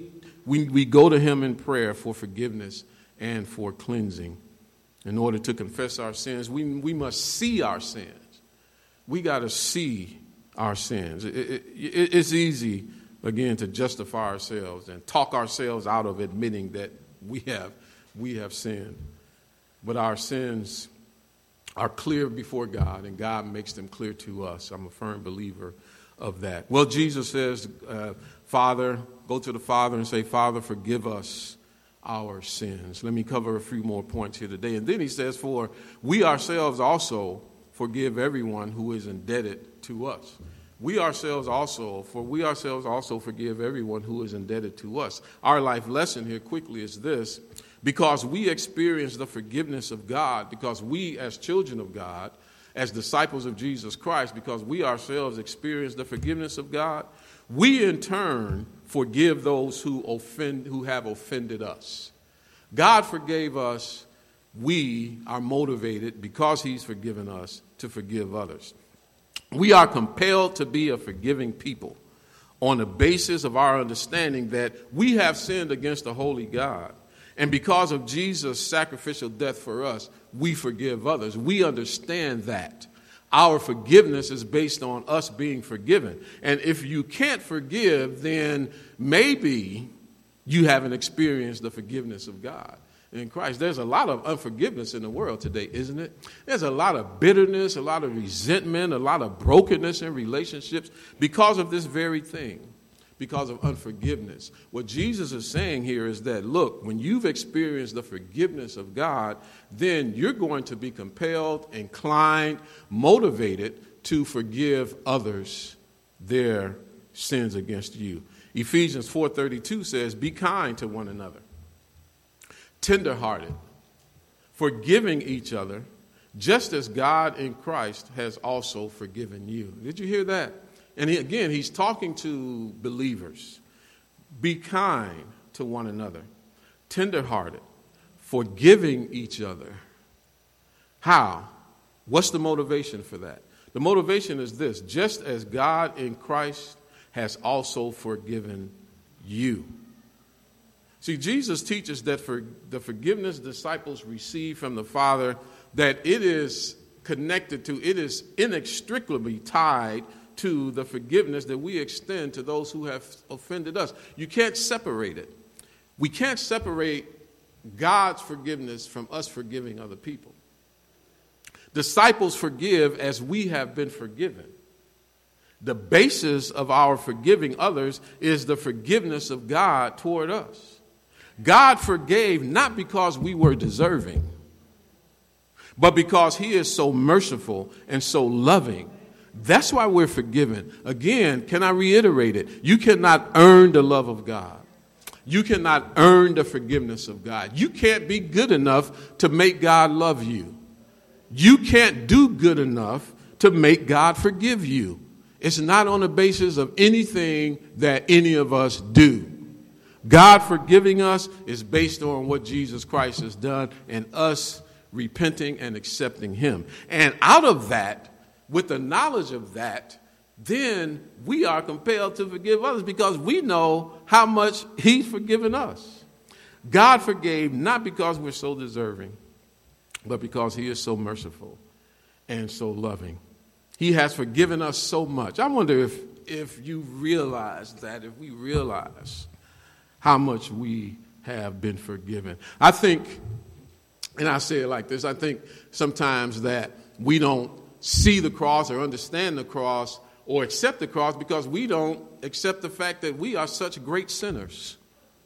we go to him in prayer for forgiveness and for cleansing. In order to confess our sins, we must see our sins. We got to see our sins. It's easy, again, to justify ourselves and talk ourselves out of admitting that we have sinned. But our sins are clear before God, and God makes them clear to us. I'm a firm believer of that. Well, Jesus says, Father, go to the Father and say, Father, forgive us our sins. Let me cover a few more points here today. And then he says, for we ourselves also forgive everyone who is indebted to us. We ourselves also forgive everyone who is indebted to us. Our life lesson here quickly is this: because we experience the forgiveness of God, because we as children of God, as disciples of Jesus Christ, because we ourselves experience the forgiveness of God, we in turn forgive those who have offended us. God forgave us. We are motivated, because he's forgiven us, to forgive others. We are compelled to be a forgiving people on the basis of our understanding that we have sinned against the holy God. And because of Jesus' sacrificial death for us, we forgive others. We understand that. Our forgiveness is based on us being forgiven. And if you can't forgive, then maybe you haven't experienced the forgiveness of God in Christ. There's a lot of unforgiveness in the world today, isn't it? There's a lot of bitterness, a lot of resentment, a lot of brokenness in relationships because of this very thing, because of unforgiveness. What Jesus is saying here is that, look, when you've experienced the forgiveness of God, then you're going to be compelled, inclined, motivated to forgive others their sins against you. Ephesians 4:32 says, be kind to one another, tenderhearted, forgiving each other, just as God in Christ has also forgiven you. Did you hear that? And he's talking to believers. Be kind to one another, tenderhearted, forgiving each other. How? What's the motivation for that? The motivation is this: just as God in Christ has also forgiven you. See, Jesus teaches that for the forgiveness disciples receive from the Father, that it is connected to, it is inextricably tied to the forgiveness that we extend to those who have offended us. You can't separate it. We can't separate God's forgiveness from us forgiving other people. Disciples forgive as we have been forgiven. The basis of our forgiving others is the forgiveness of God toward us. God forgave not because we were deserving, but because he is so merciful and so loving. That's why we're forgiven. Again, can I reiterate it? You cannot earn the love of God. You cannot earn the forgiveness of God. You can't be good enough to make God love you. You can't do good enough to make God forgive you. It's not on the basis of anything that any of us do. God forgiving us is based on what Jesus Christ has done and us repenting and accepting him. And out of that, with the knowledge of that, then we are compelled to forgive others because we know how much he's forgiven us. God forgave not because we're so deserving, but because he is so merciful and so loving. He has forgiven us so much. I wonder if you realize that, if we realize how much we have been forgiven. I think, and I say it like this, I think sometimes that we don't see the cross or understand the cross or accept the cross because we don't accept the fact that we are such great sinners.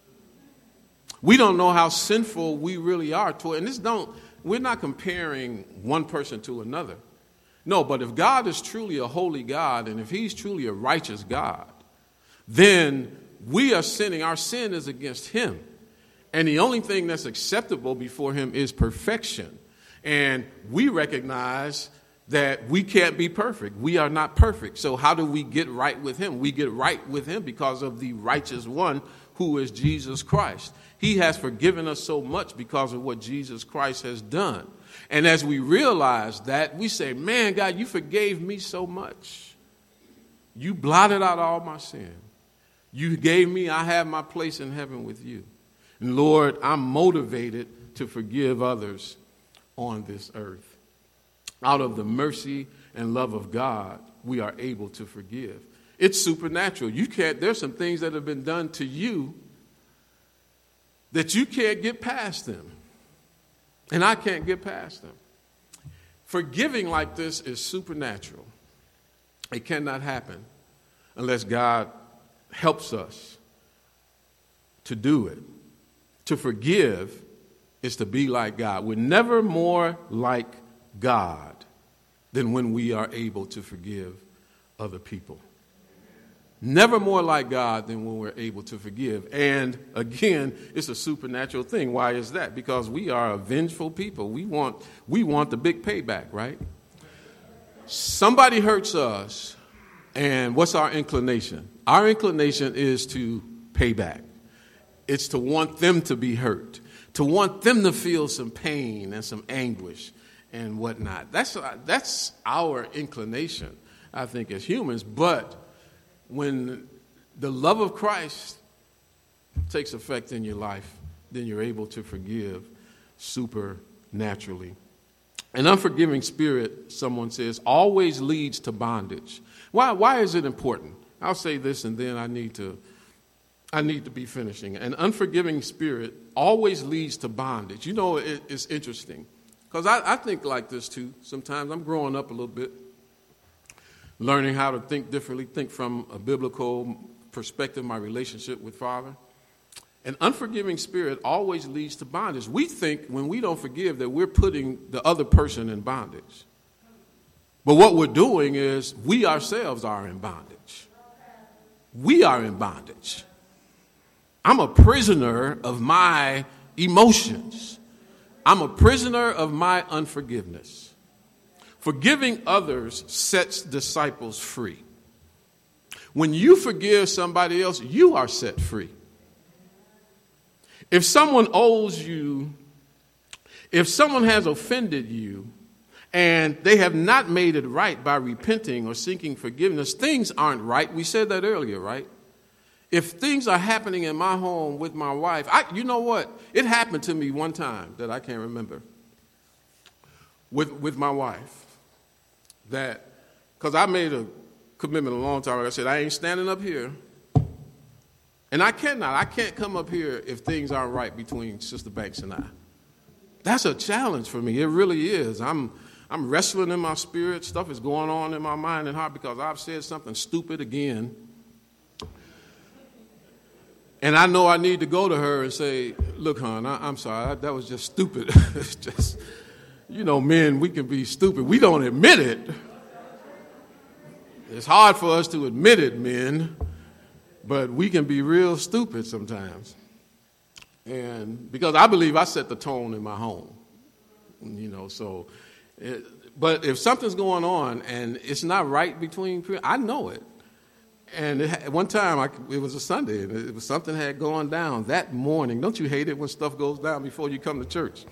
We don't know how sinful we really are. And we're not comparing one person to another. No, but if God is truly a holy God and if he's truly a righteous God, then we are sinning. Our sin is against him. And the only thing that's acceptable before him is perfection. And we recognize that we can't be perfect. We are not perfect. So how do we get right with him? We get right with him because of the righteous one who is Jesus Christ. He has forgiven us so much because of what Jesus Christ has done. And as we realize that, we say, man, God, you forgave me so much. You blotted out all my sin. You gave me, I have my place in heaven with you. And Lord, I'm motivated to forgive others on this earth. Out of the mercy and love of God, we are able to forgive. It's supernatural. There's some things that have been done to you that you can't get past them. And I can't get past them. Forgiving like this is supernatural. It cannot happen unless God helps us to do it. To forgive is to be like God. We're never more like God than when we are able to forgive other people. Never more like God than when we're able to forgive. And again, it's a supernatural thing. Why is that? Because we are a vengeful people. We want the big payback, right? Somebody hurts us, and what's our inclination? Our inclination is to pay back. It's to want them to be hurt, to want them to feel some pain and some anguish and whatnot. That's our inclination, I think, as humans. But when the love of Christ takes effect in your life, then you're able to forgive supernaturally. An unforgiving spirit, someone says, always leads to bondage. Why is it important? I'll say this and then I need to be finishing. An unforgiving spirit always leads to bondage. You know, it's interesting because I think like this too. Sometimes I'm growing up a little bit, learning how to think differently, think from a biblical perspective, my relationship with Father. An unforgiving spirit always leads to bondage. We think when we don't forgive that we're putting the other person in bondage. But what we're doing is we ourselves are in bondage. We are in bondage. I'm a prisoner of my emotions. I'm a prisoner of my unforgiveness. Forgiving others sets disciples free. When you forgive somebody else, you are set free. If someone owes you, if someone has offended you, and they have not made it right by repenting or seeking forgiveness, things aren't right. We said that earlier, right? If things are happening in my home with my wife, you know what? It happened to me one time that I can't remember with my wife. That, because I made a commitment a long time ago. I said, I ain't standing up here. And I can't come up here if things aren't right between Sister Banks and I. That's a challenge for me. It really is. I'm wrestling in my spirit. Stuff is going on in my mind and heart because I've said something stupid again. And I know I need to go to her and say, look, hon, I'm sorry. That was just stupid. It's just, men, we can be stupid. We don't admit it. It's hard for us to admit it, men, but we can be real stupid sometimes. And because I believe I set the tone in my home, so But if something's going on and it's not right between people, I know it. And one time, it was a Sunday, and it was something had gone down that morning. Don't you hate it when stuff goes down before you come to church?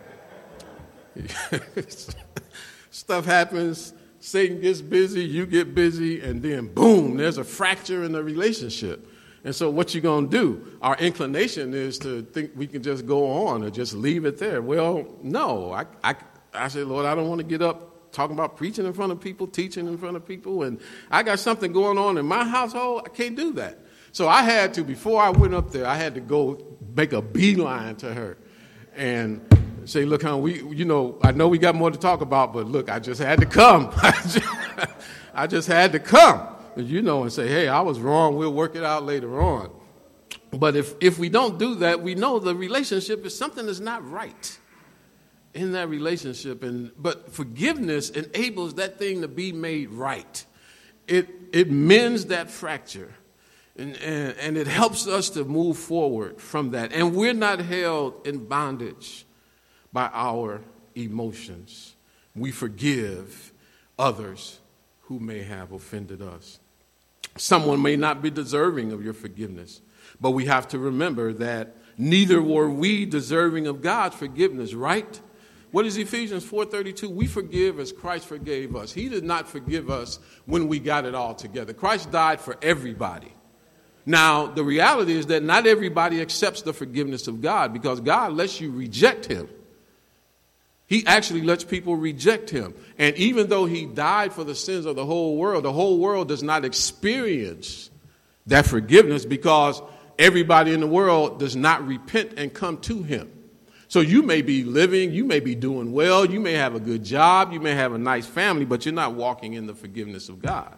Stuff happens, Satan gets busy, you get busy, and then boom, there's a fracture in the relationship. And so what you going to do? Our inclination is to think we can just go on or just leave it there. Well, no. I said, Lord, I don't want to get up talking about preaching in front of people, teaching in front of people, and I got something going on in my household. I can't do that. So I had to, before I went up there, I had to go make a beeline to her and say, look, hon, I know we got more to talk about, but look, I just had to come. I just had to come, and say, hey, I was wrong. We'll work it out later on. But if we don't do that, we know the relationship is something that's not right in that relationship. But forgiveness enables that thing to be made right. It mends that fracture. And it helps us to move forward from that. And we're not held in bondage by our emotions. We forgive others who may have offended us. Someone may not be deserving of your forgiveness, but we have to remember that neither were we deserving of God's forgiveness, right? What is Ephesians 4:32? We forgive as Christ forgave us. He did not forgive us when we got it all together. Christ died for everybody. Now, the reality is that not everybody accepts the forgiveness of God because God lets you reject him. He actually lets people reject him. And even though he died for the sins of the whole world does not experience that forgiveness because everybody in the world does not repent and come to him. So you may be living, you may be doing well, you may have a good job, you may have a nice family, but you're not walking in the forgiveness of God.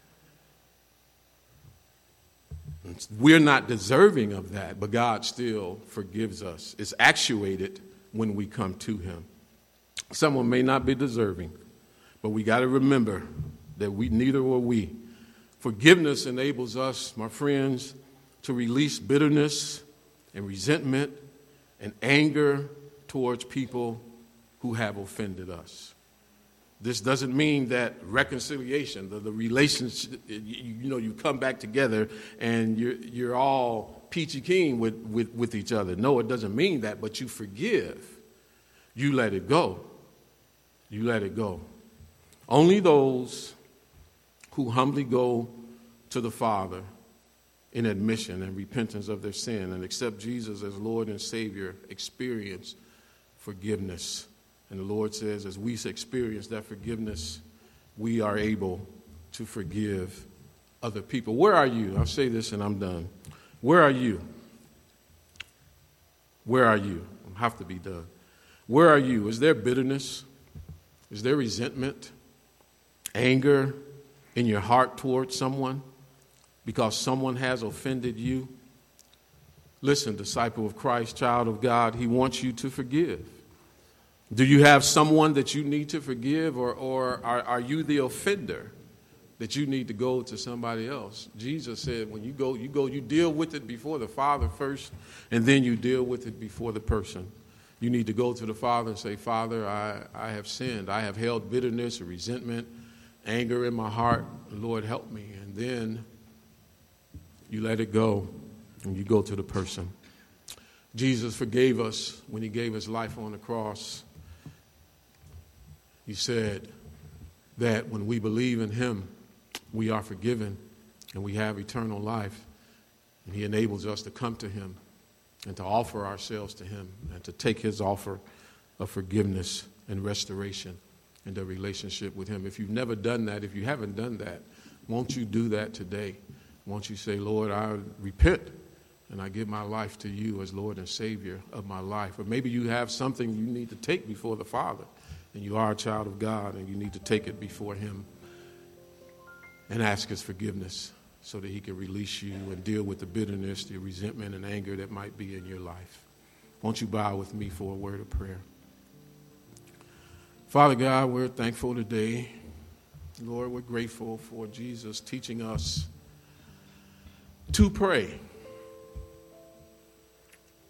We're not deserving of that, but God still forgives us. It's actuated when we come to him. Someone may not be deserving, but we got to remember that neither were we. Forgiveness enables us, my friends, to release bitterness and resentment and anger towards people who have offended us. This doesn't mean that reconciliation, the relationship, you come back together and you're all peachy keen with each other. No, it doesn't mean that, but you forgive. You let it go. You let it go. Only those who humbly go to the Father in admission and repentance of their sin and accept Jesus as Lord and Savior experience forgiveness. And the Lord says, as we experience that forgiveness, we are able to forgive other people. Where are you? I'll say this and I'm done. Where are you? Where are you? I have to be done. Where are you? Is there bitterness? Is there resentment, anger in your heart towards someone because someone has offended you? Listen, disciple of Christ, child of God, he wants you to forgive. Do you have someone that you need to forgive, or are you the offender that you need to go to somebody else? Jesus said when you go, you deal with it before the Father first, and then you deal with it before the person. You need to go to the Father and say, Father, I have sinned. I have held bitterness or resentment, anger in my heart. Lord, help me. And then you let it go and you go to the person. Jesus forgave us when he gave his life on the cross. He said that when we believe in him, we are forgiven and we have eternal life. And he enables us to come to him and to offer ourselves to him and to take his offer of forgiveness and restoration in the relationship with him. If you've never done that, if you haven't done that, won't you do that today? Won't you say, Lord, I repent and I give my life to you as Lord and Savior of my life? Or maybe you have something you need to take before the Father and you are a child of God and you need to take it before him and ask his forgiveness so that he can release you and deal with the bitterness, the resentment, and anger that might be in your life. Won't you bow with me for a word of prayer? Father God, we're thankful today. Lord, we're grateful for Jesus teaching us to pray.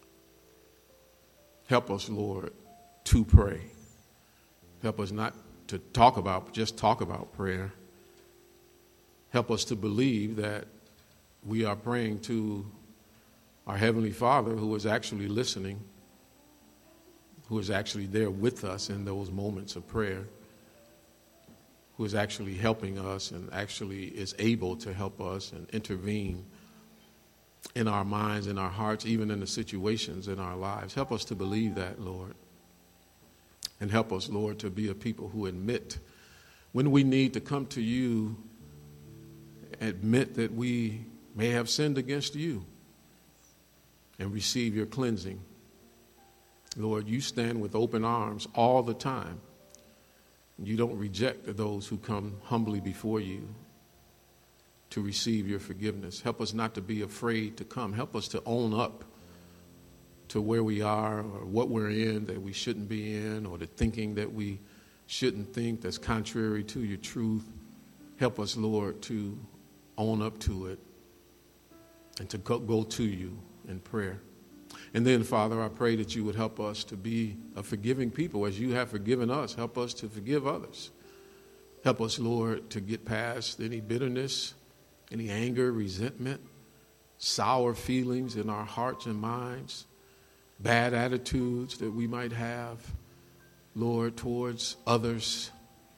Help us, Lord, to pray. Help us not to just talk about prayer. Help us to believe that we are praying to our Heavenly Father, who is actually listening, who is actually there with us in those moments of prayer, who is actually helping us and actually is able to help us and intervene in our minds, in our hearts, even in the situations in our lives. Help us to believe that, Lord. And help us, Lord, to be a people who admit when we need to come to you, admit that we may have sinned against you and receive your cleansing. Lord, you stand with open arms all the time. You don't reject those who come humbly before you to receive your forgiveness. Help us not to be afraid to come. Help us to own up to where we are or what we're in that we shouldn't be in, or the thinking that we shouldn't think that's contrary to your truth. Help us, Lord, to own up to it and to go to you in prayer. And then, Father, I pray that you would help us to be a forgiving people as you have forgiven us. Help us to forgive others. Help us, Lord, to get past any bitterness, any anger, resentment, sour feelings in our hearts and minds, bad attitudes that we might have, Lord, towards others.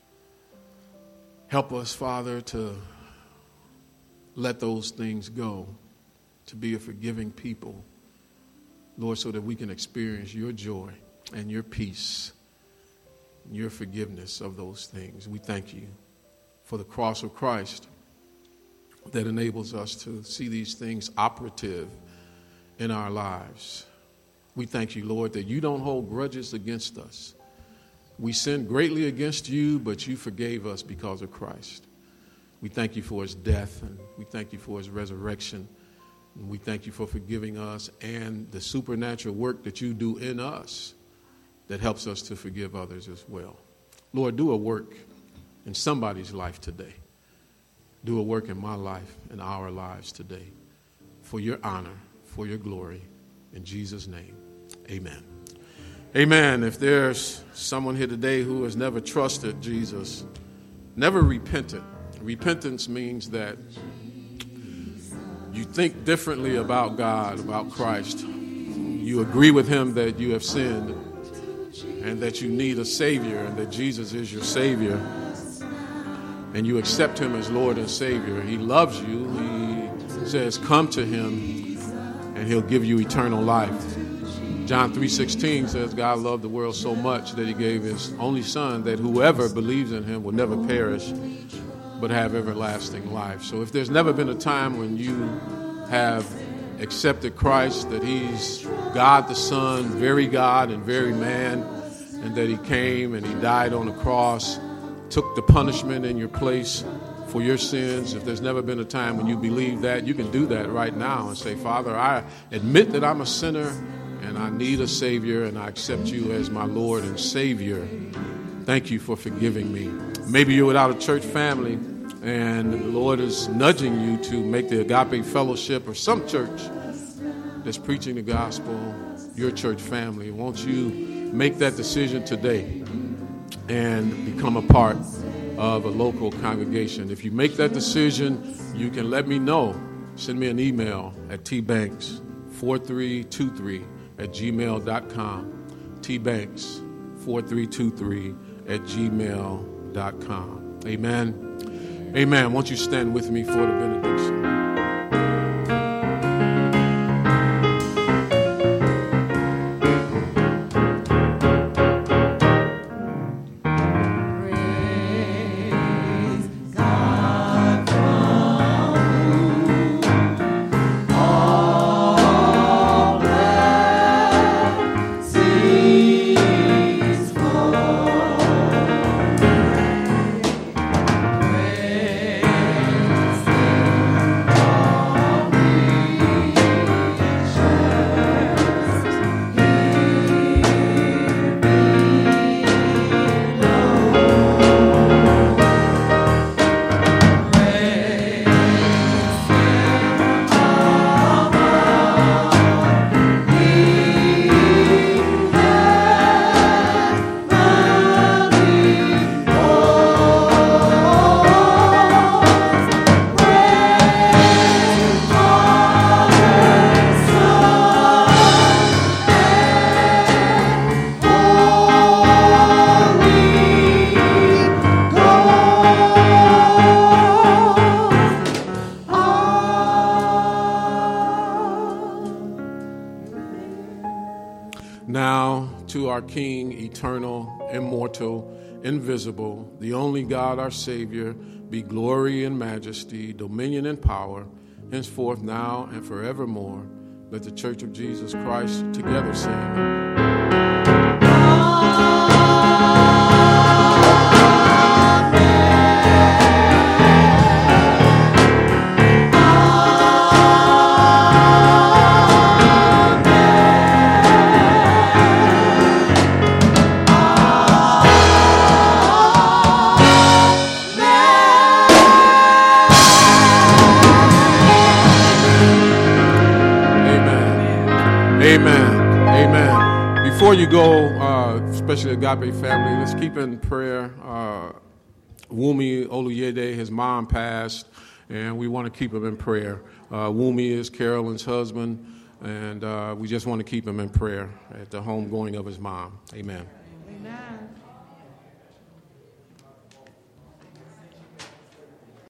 Help us, Father, to let those things go, to be a forgiving people, Lord, so that we can experience your joy and your peace, and your forgiveness of those things. We thank you for the cross of Christ that enables us to see these things operative in our lives. We thank you, Lord, that you don't hold grudges against us. We sinned greatly against you, but you forgave us because of Christ. We thank you for his death, and we thank you for his resurrection. And we thank you for forgiving us and the supernatural work that you do in us that helps us to forgive others as well. Lord, do a work in somebody's life today. Do a work in my life and our lives today for your honor, for your glory. In Jesus' name, amen. Amen. If there's someone here today who has never trusted Jesus, never repented. Repentance means that you think differently about God, about Christ. You agree with him that you have sinned and that you need a Savior and that Jesus is your Savior. And you accept him as Lord and Savior. He loves you. He says, come to him and he'll give you eternal life. John 3:16 says God loved the world so much that he gave his only son, that whoever believes in him will never perish but have everlasting life. So if there's never been a time when you have accepted Christ, that he's God the Son, very God and very man, and that he came and he died on the cross, took the punishment in your place for your sins. If there's never been a time when you believe that, you can do that right now and say, Father, I admit that I'm a sinner and I need a Savior, and I accept you as my Lord and Savior. Thank you for forgiving me. Maybe you're without a church family and the Lord is nudging you to make the Agape Fellowship or some church that's preaching the gospel your church family. Won't you make that decision today and become a part of a local congregation? If you make that decision, you can let me know. Send me an email at tbanks4323@gmail.com. tbanks4323@gmail.com. Amen. Amen. Won't you stand with me for the benediction? our King, eternal, immortal, invisible, the only God, our Savior, be glory and majesty, dominion and power, henceforth, now, and forevermore. Let the Church of Jesus Christ together sing. Amen. Amen. Before you go, especially Agape family, let's keep in prayer. Wumi Oluyede, his mom passed, and we want to keep him in prayer. Wumi is Carolyn's husband, and we just want to keep him in prayer at the homegoing of his mom. Amen. Amen.